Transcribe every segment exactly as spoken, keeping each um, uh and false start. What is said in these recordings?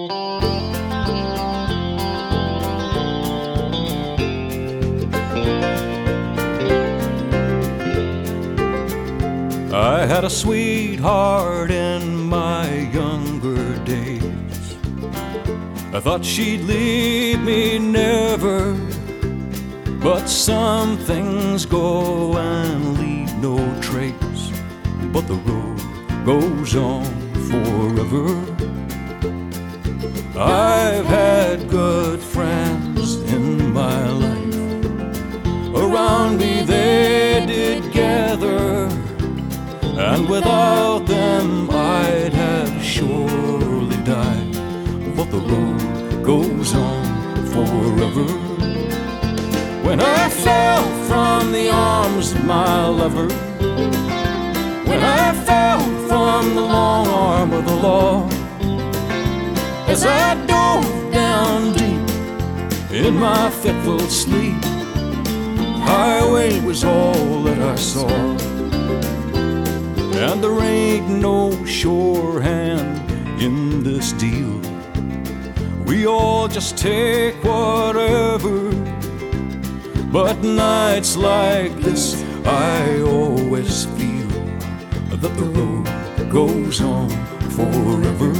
I had a sweetheart in my younger days. I thought she'd leave me never, but some things go and leave no trace. But the road goes on forever. I've had good friends in my life. Around me they did gather, and without them I'd have surely died. But the road goes on forever. When I fell from the arms of my lover, when I fell from the long arm of the law, as I dove down deep in my fitful sleep, highway was all that I saw. And there ain't no sure hand in this deal. We all just take whatever. But nights like this, I always feel that the road goes on forever.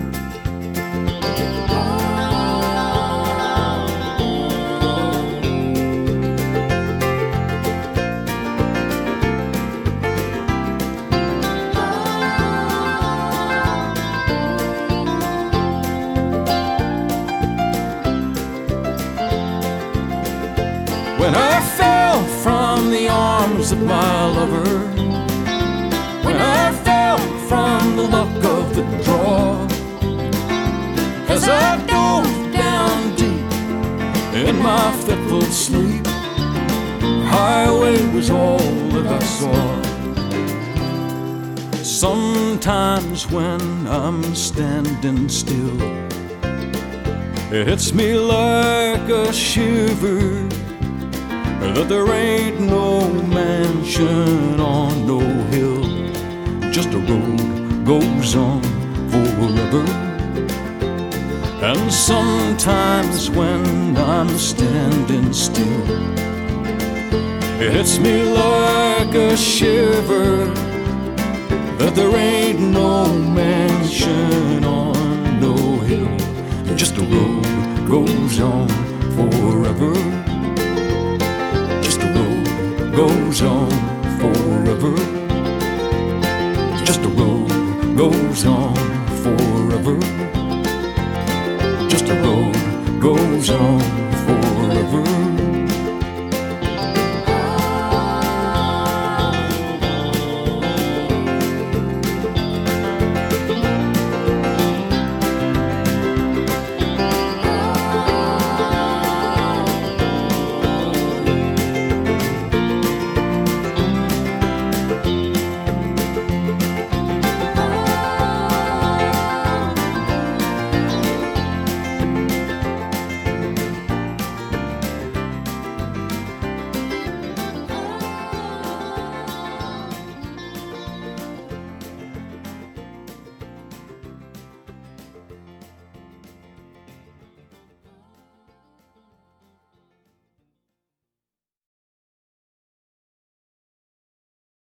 When I fell from the arms of my lover, when I fell from the luck of the draw, as I dove down deep in my fitful sleep, highway was all that I saw. Sometimes when I'm standing still, it hits me like a shiver that there ain't no mansion on no hill, just a road goes on forever. And sometimes when I'm standing still, it hits me like a shiver that there ain't no mansion on no hill, just a road goes on forever. Goes on forever. Just a road goes on forever. Just a road goes on forever.